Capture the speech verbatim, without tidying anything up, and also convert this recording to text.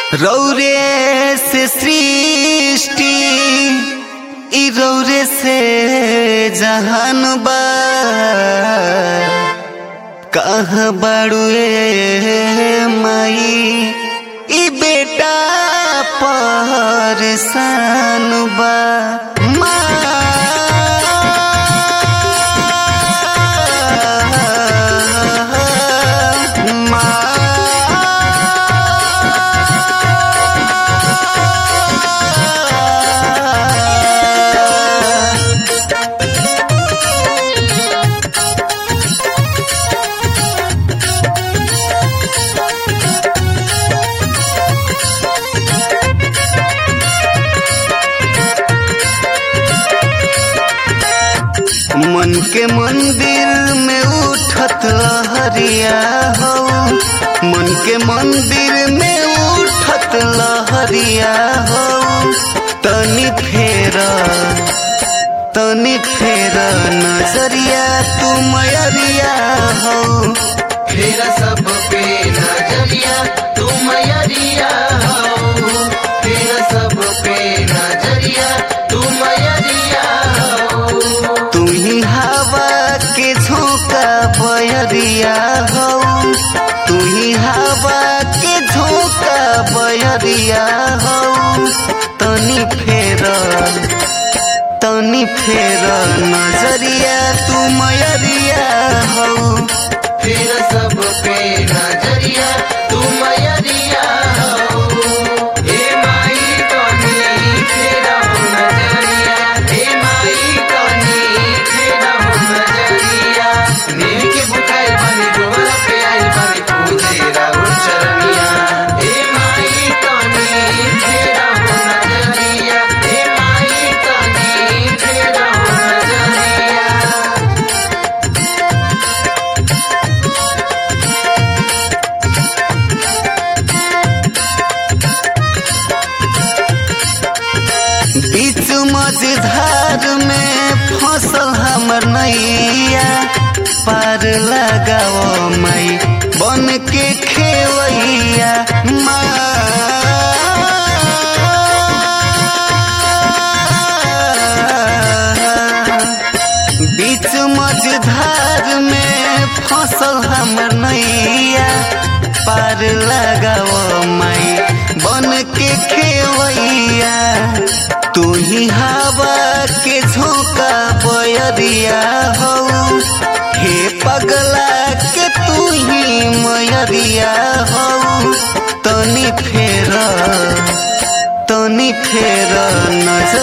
रौरे से सृष्टि ई रौरे से जहान बा कहाँ बाड़ुए माई ई बेटा परेशान बा मन के मंदिर में उठत लहरिया हो, मन के मंदिर में उठत लहरिया हो। तनी फेरा तनी फेरा नजरिया तू मयरिया हो, फेरा सब पे नजरिया तू मयरिया हो, फेरा सब पे नजरिया तू मयरिया हो। तू ही हवा के झोंका बयरिया हो, तू ही हवा के झोंका बयरिया हो। तनी फेरा तनी फेरा नजरिया तू मयरिया हो, फेरा सब पे नजरिया तू मयरिया हो। हे माई कनी फेरा हो नजरिया, हे माई कनी फेरा हो नजरिया। नीम के बुखार बनी गोबर पे आई बनी पूजे राहुल चरनिया। हे माई कनी फेरा हो नजरिया, हे माई कनी फेरा हो नजरिया। बीच मझधार में फसल हमर नैया। पार लगाओ माई बन के खेवैया बीच मझधार में फसल हमर नैया। पार लगाओ माई बन के खेवैया। तू ही हवा के झोंका बयरिया हो, हे पगला के तू ही मयरिया हो। तनी फेरा तनी फेरा नजर